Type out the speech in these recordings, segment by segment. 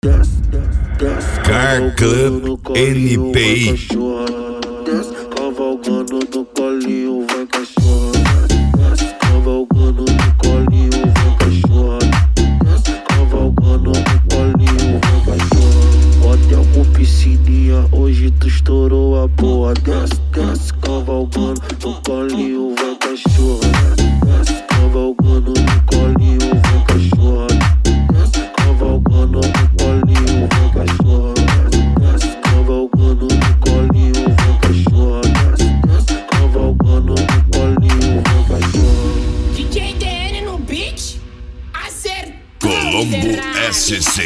Car Club NPI. Desce cavalgando no colinho, vai cachorro. Desce cavalgando no colinho, vai cachorro. Desce cavalgando no colinho, vai cachorro. Hotel com piscininha, hoje tu estourou a boa. Desce cavalgando no colinho, vai cachorro. Desce cavalgando no colinho, vai cachorro. Desce cavalgando no colinho, vai cachorro. Desce cavalgando no colinho, vai cachorro. Desce cavalgando no colinho, vai cachorro. DJ DN no beat, acertou. Colombo SC.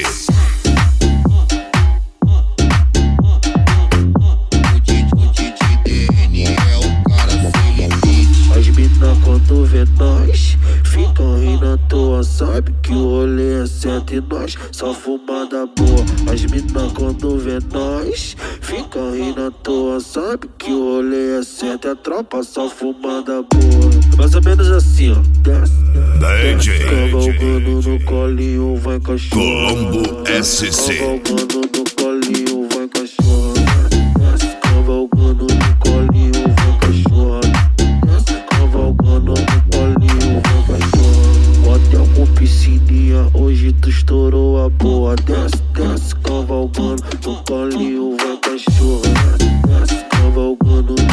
As mina quando vê nós ficam rindo à toa. Sabe que o rolê é certo e nós só fumada boa. As mina quando vê nós ficam rindo à toa. Sabe que o rolê é certo e a tropa só fumada boa. Mais ou menos assim, ó. Desce cavalgando no colinho, vai cachorro. Colombo SC. Cavalgando no colinho, vai cachorro. Desce cavalgando no colinho, vai cachorro. Desce cavalgando no colinho, vai cachorro. Hotel com piscininha, hoje tu estourou a boa. Desce cavalgando no colinho, vai cachorro. Desce cavalgando